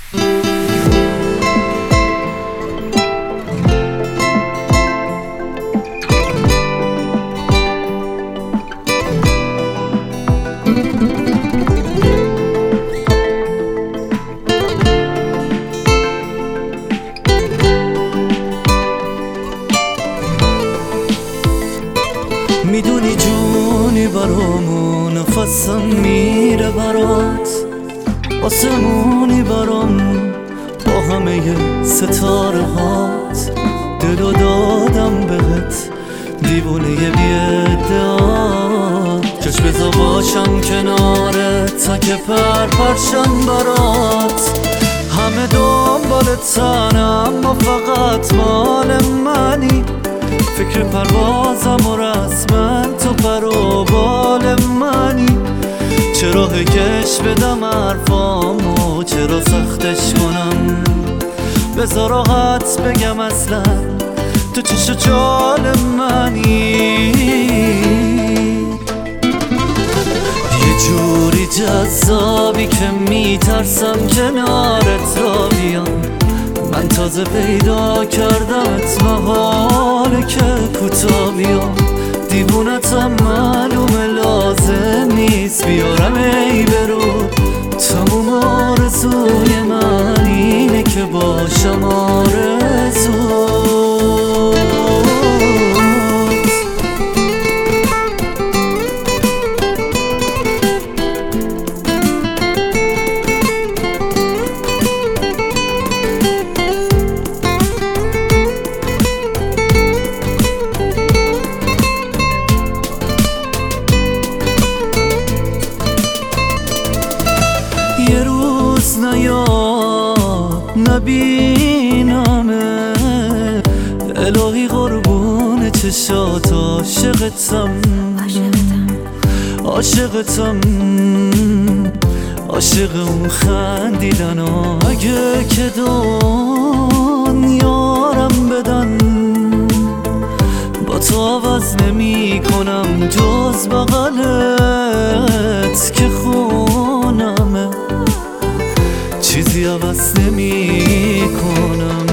میدونی جونی برامون نفسم میره برات، آسمونی برام با همه ستاره هات. دلو دادم بهت دیوونه بی‌ادعا، جاش بذار باشم کنارت تا که پرشم برات. همه دنبالتن اما فقط مال منی، فکر پروازم و رسمن تو پر و بال منی. چرا هکش بدم حرفامو، چرا سختش کنم، بذار راحت بگم اصلا تو چش و چال منی. یه جوری جذابی که میترسم کنارت را بیام. من تازه پیدا کردمت، محاله که کوتا بیام. دیوونتم معلومه لازم نیست بیارم ای برو. تموم آرزوی من اینه که باشم آرزوت. یه روز نیاد نبینمه، الهی قربون چشات عاشقتم. عاشقتم عاشق اون خندیدن ها، اگه که دنیارم بدن با تو عوض نمی کنم جز بغلت که خونمه. چیزی عوض نمی کنم.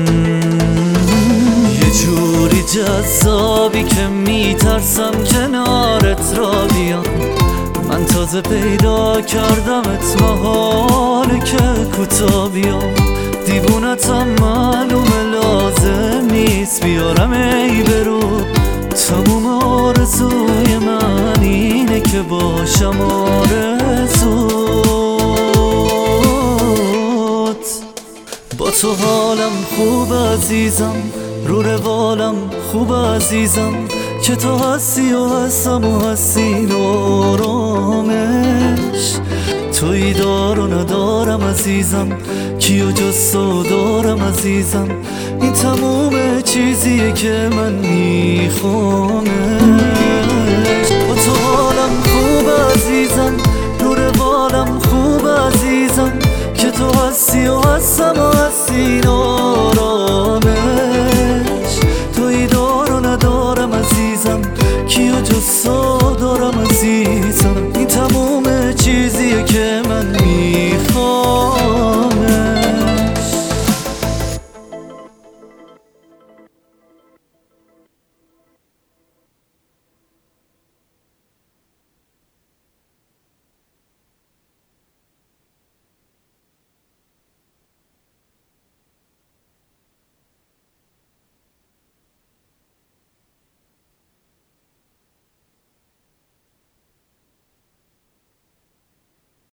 یه جوری جذابی که میترسم کنارت را بیام. من تازه پیدا کردمت، محاله که کوتا بیام. دیوونتم معلومه لازم نیست بیارم ای برو. تموم آرزوی من اینه که باشم آرزوت. با تو حالم خوب عزیزم، رو روالم خوب عزیزم، که تو هستی و هستم و هستی آرامش. تویی دار و ندارم عزیزم، کیو جز تو دارم عزیزم. این تموم چیزیه که من میخوامش. با تو حالم خوب عزیزم،